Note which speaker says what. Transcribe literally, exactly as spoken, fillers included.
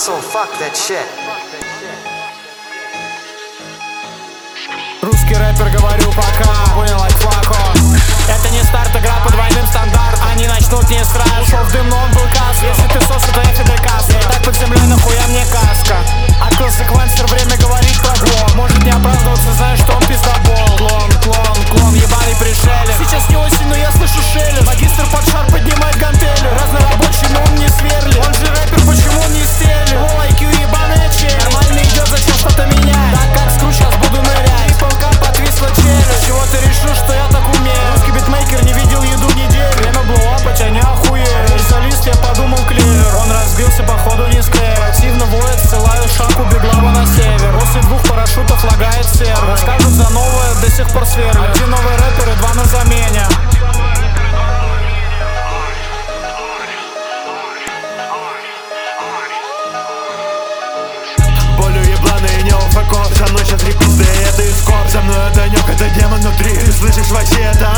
Speaker 1: hustle, fuck that shit.
Speaker 2: Русский рэпер, говорю пока, понял, like флако. Это не старт, игра по двойным стандартам. Они начнут не сразу. Ушел в дым, но он был касс. Если ты соса, то я Фидель Кастро. Я так под землей, нахуя мне каска. Открыл секвенсор, время говорить про глом. Может не оправдываться, знаешь, что он пиздобол. Клон, клон, клон, ебаный пришелец. Сейчас не осень, но я слышу шелест. Магистр под шар поднимает гантели. Разнорабочий, но он не сверлит. Он же рэпер, почему он не стелит? Лол, ай кью ебаная челюсть. Нормально идет, зачем что-то менять? Так как скру, сейчас буду нырять. Полка подвисла челюсть. Чего ты решил, что я так умею? Русский битмейкер не видел еду неделю. Время блоуапать, а не охуел. Специалист, я подумал, клевер. Он разбился, походу не склеил. Активно воет, ссылаю шаг, убегла на север. После двух парашютов лагает сервер. Скажут за новое, до сих пор сверлят. Один новый рэпер и два на замене.
Speaker 3: Болью ебланый не уфаков. Со мной сейчас репизды, это ископ. Со мной это нёк, это демон внутри. Ты слышишь, вообще это